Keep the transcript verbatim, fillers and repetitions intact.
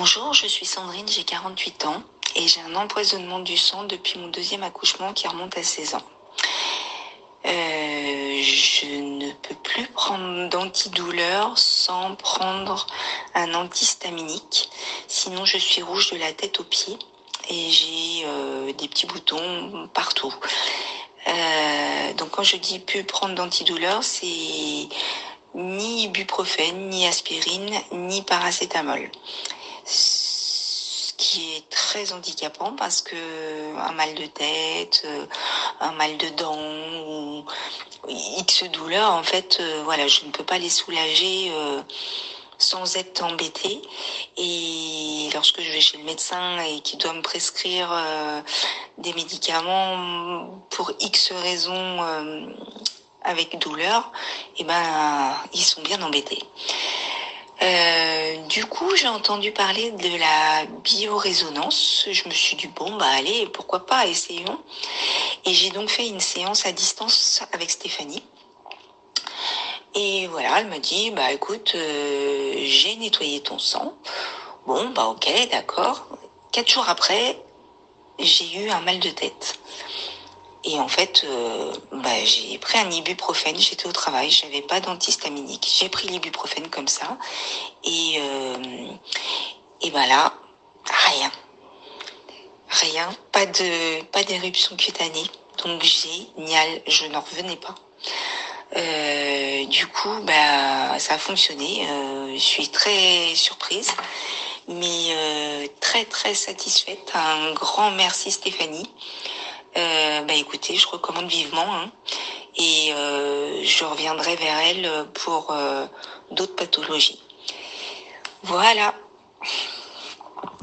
Bonjour, je suis Sandrine, j'ai quarante-huit ans et j'ai un empoisonnement du sang depuis mon deuxième accouchement qui remonte à seize ans. Euh, je ne peux plus prendre d'antidouleur sans prendre un antihistaminique, sinon je suis rouge de la tête aux pieds et j'ai euh, des petits boutons partout. Euh, donc quand je dis plus prendre d'antidouleur, c'est ni ibuprofène, ni aspirine, ni paracétamol. Ce qui est très handicapant parce que un mal de tête, un mal de dents ou X douleurs, en fait, euh, voilà, je ne peux pas les soulager euh, sans être embêtée. Et lorsque je vais chez le médecin et qu'il doit me prescrire euh, des médicaments pour X raisons euh, avec douleur, eh ben, ils sont bien embêtés. Euh, du coup, j'ai entendu parler de la biorésonance. Je me suis dit, bon, bah allez, pourquoi pas, essayons. Et j'ai donc fait une séance à distance avec Stéphanie. Et voilà, elle me dit, bah écoute, euh, j'ai nettoyé ton sang. Bon, bah ok, d'accord. Quatre jours après, j'ai eu un mal de tête. Et en fait, euh, bah, j'ai pris un ibuprofène, j'étais au travail, j'avais pas d'antihistaminique. J'ai pris l'ibuprofène comme ça. Et, euh, et bah là, rien. Rien, pas de, pas d'éruption cutanée. Donc génial, je n'en revenais pas. Euh, du coup, bah, ça a fonctionné. Euh, je suis très surprise, mais euh, très très satisfaite. Un grand merci Stéphanie. Euh, bah écoutez, je recommande vivement, hein, et euh, je reviendrai vers elle pour euh, d'autres pathologies. Voilà.